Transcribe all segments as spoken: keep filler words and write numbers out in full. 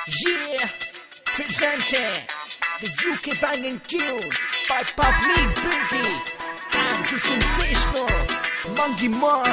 Yeah, presenting the U K banging tune by Pavleen Birgi and the sensational Mangi Mar.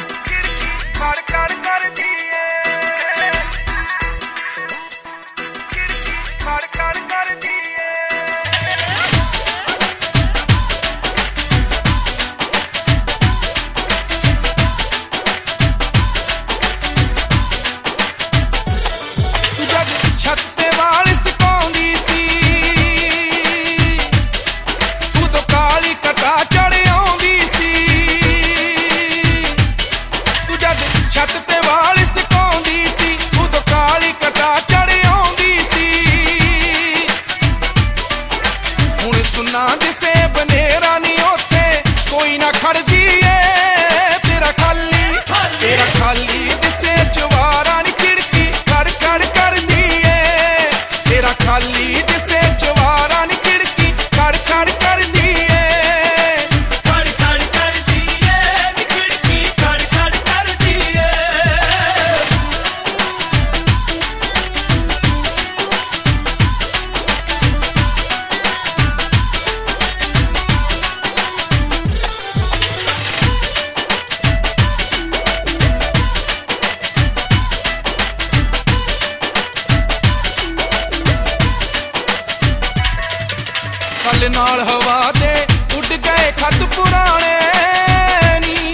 सुना जिसे बनेरा नी ओथे कोई ना खड़दी ए तेरा खाली तेरा खाली जिसे चवारा नी खिड़की खड़ खड़ कर दी ए तेरा खाली जिसे चवारा नी खिड़की खड़ खड़ कर दी ए खड़ खड़ कर दी ए नी खिड़की खड़ खड़ कर दी ए कल नाल हवा दे उड़ गए खत पुराने नी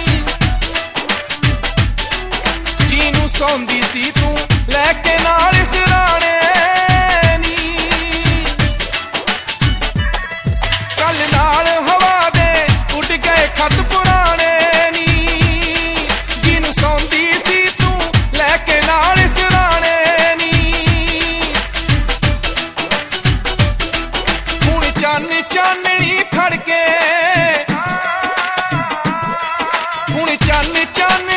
जीनू सौंदी सी तू लैके नाल सिराने नी कल नाल हवा दे उड़ गए खत पुराने नी जीनू सौंदी सी तू लैके नाल सिराने चानी चाननी खड़के हुण चानी चान